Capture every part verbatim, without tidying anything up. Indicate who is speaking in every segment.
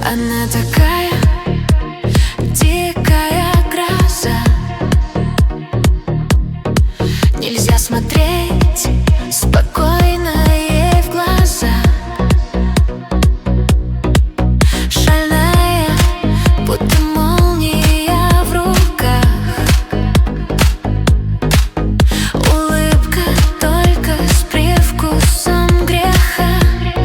Speaker 1: Она такая дикая гроза. Нельзя смотреть спокойно ей в глаза. Шальная, будто молния в руках. Улыбка только с привкусом греха.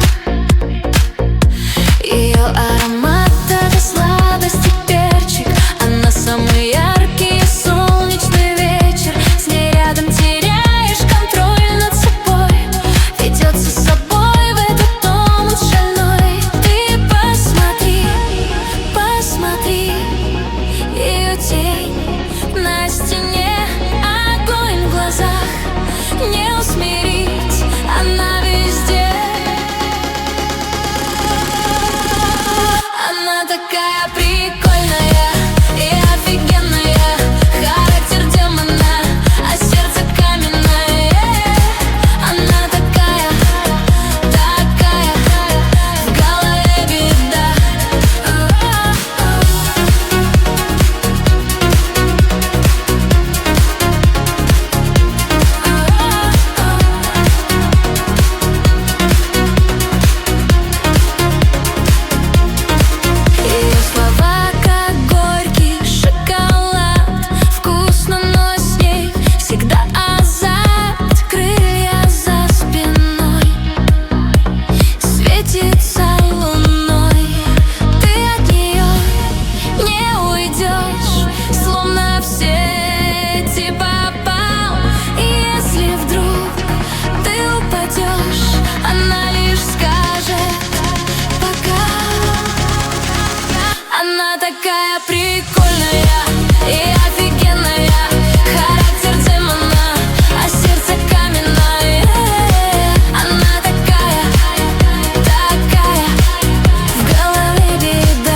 Speaker 1: Ее аромат — это сладость и перчик. Она самый яркий солнечный вечер. С ней рядом теряешь контроль над собой. Ведет за собой в этот омут шальной. Ты посмотри, посмотри, ее тень на стене, огонь в глазах не усмирить, она везде. Она такая прикольная и офигенная, характер демона, а сердце каменное. Она такая, такая, в голове беда. Ее слова как горький шоколад. Вкусно, но с ней всегда азарт. Крылья за спиной, светится луной. Ты от нее не уйдешь, словно в сети попал. И если вдруг ты упадешь, она лишь скажет пока. Она такая прикольная и офигенная, характер демона, а сердце каменное. Она такая, такая, в голове беда.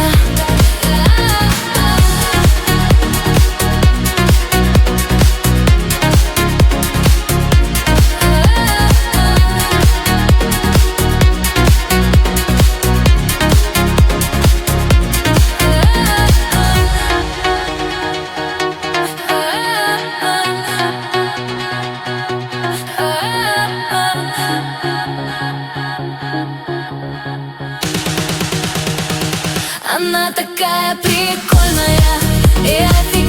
Speaker 1: Она такая прикольная и офигенная.